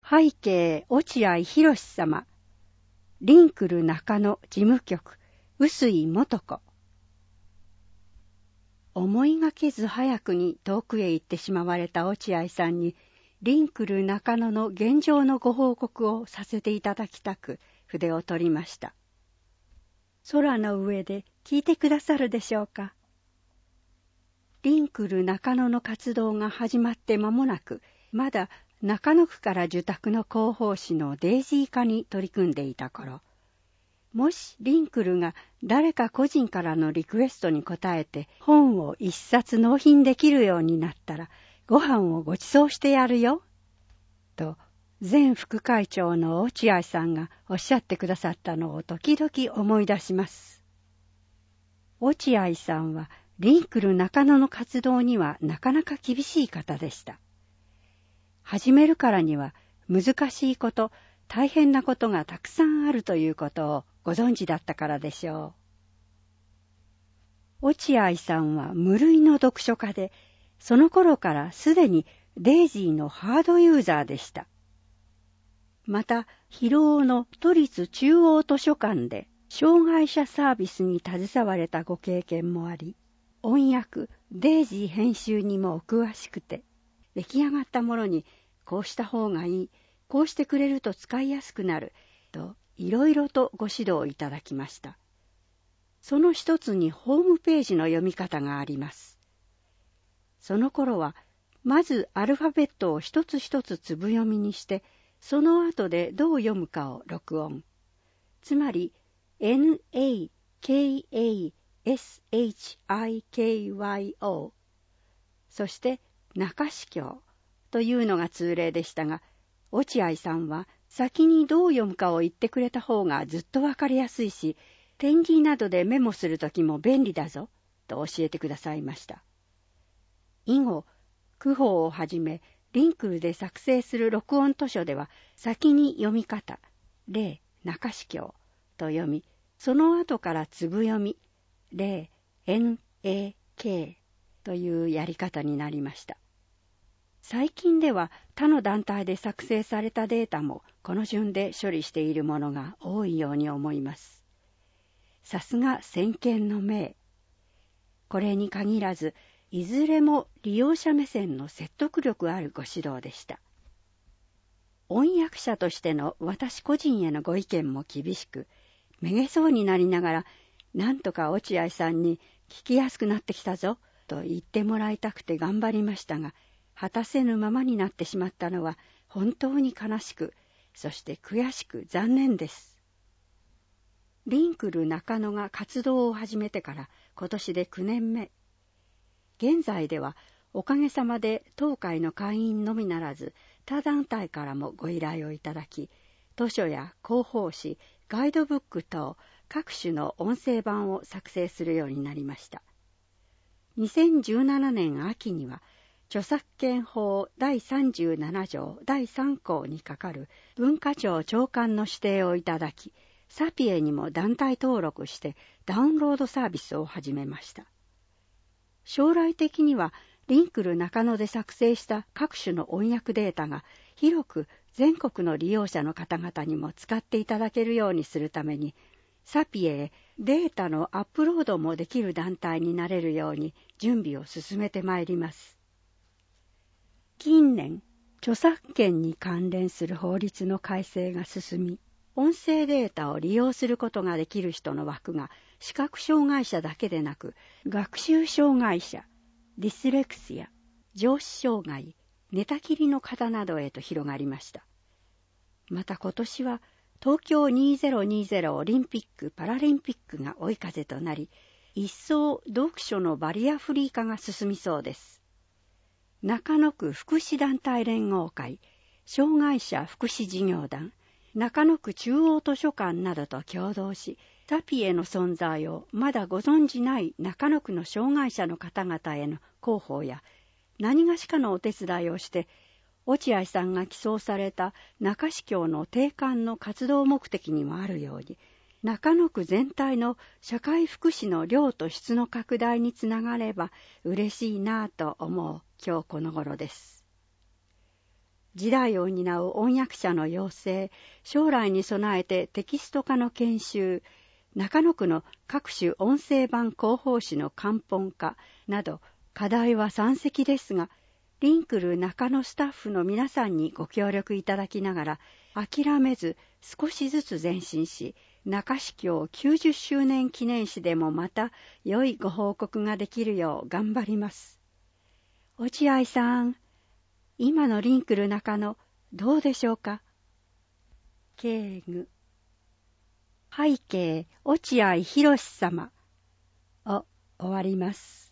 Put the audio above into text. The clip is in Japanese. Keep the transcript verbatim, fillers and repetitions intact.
背景落合博様、リンクル中野事務局、臼井素子。思いがけず早くに遠くへ行ってしまわれた落合さんに、リンクル中野の現状のご報告をさせていただきたく、筆を取りました。空の上で聞いてくださるでしょうか。リンクル中野の活動が始まって間もなく、まだ中野区から受託の広報誌のデイジー化に取り組んでいた頃、もしリンクルが誰か個人からのリクエストに応えて本を一冊納品できるようになったらご飯をご馳走してやるよ、と前副会長の落合さんがおっしゃってくださったのを時々思い出します。落合さんはリンクル中野の活動にはなかなか厳しい方でした。始めるからには難しいこと、大変なことがたくさんあるということをご存知だったからでしょう。落合さんは無類の読書家で、その頃からすでにデイジーのハードユーザーでした。また、広尾の都立中央図書館で障害者サービスに携われたご経験もあり、音訳、デイジー編集にもお詳しくて、出来上がったものにこうした方がいい、こうしてくれると使いやすくなる、といろいろとご指導いただきました。その一つにホームページの読み方があります。その頃は、まずアルファベットを一つ一つ粒読みにして、その後でどう読むかを録音。つまり、エヌエーケーエーエスエイチアイケーワイオー、そして中司教というのが通例でしたが、落合さんは先にどう読むかを言ってくれた方がずっとわかりやすいし、点字などでメモするときも便利だぞ、と教えてくださいました。以後、区法をはじめ、リンクルで作成する録音図書では、先に読み方、例、中司教と読み、その後から粒読み、例、エヌエーケー というやり方になりました。最近では他の団体で作成されたデータもこの順で処理しているものが多いように思います。さすが先見の明。これに限らず、いずれも利用者目線の説得力あるご指導でした。音訳者としての私個人へのご意見も厳しく、めげそうになりながら、なんとか落合さんに聞きやすくなってきたぞ、と言ってもらいたくて頑張りましたが、果たせぬままになってしまったのは本当に悲しく、そして悔しく残念です。リンクル中野が活動を始めてから今年できゅうねんめ。現在ではおかげさまで当会の会員のみならず他団体からもご依頼をいただき、図書や広報誌、ガイドブック等各種の音声版を作成するようになりました。にせんじゅうななねん秋には著作権法だいさんじゅうなな条だいさん項にかかる文化庁長官の指定をいただき、サピエにも団体登録してダウンロードサービスを始めました。将来的にはリンクル中野で作成した各種の音訳データが広く全国の利用者の方々にも使っていただけるようにするために、サピエへデータのアップロードもできる団体になれるように準備を進めてまいります。近年、著作権に関連する法律の改正が進み、音声データを利用することができる人の枠が視覚障害者だけでなく、学習障害者、ディスレクシア、上視障害、寝たきりの方などへと広がりました。また今年は東京にせんにじゅうオリンピック・パラリンピックが追い風となり、一層読書のバリアフリー化が進みそうです。中野区福祉団体連合会、障害者福祉事業団、中野区中央図書館などと共同し、サピエの存在をまだご存じない中野区の障害者の方々への広報や、何がしかのお手伝いをして、落合さんが起草された中司教の定款の活動目的にもあるように、中野区全体の社会福祉の量と質の拡大につながれば嬉しいなぁと思う今日この頃です。 時代を担う音訳者の養成、将来に備えてテキスト化の研修、中野区の各種音声版広報誌の漢本化など課題は山積ですが、リンクル中野スタッフの皆さんにご協力いただきながら、諦めず少しずつ前進し、中司教きゅうじゅっしゅうねん記念誌でもまた良いご報告ができるよう頑張ります。落合さん、今のリンクル中野どうでしょうか。敬具。背景落合博様を終わります。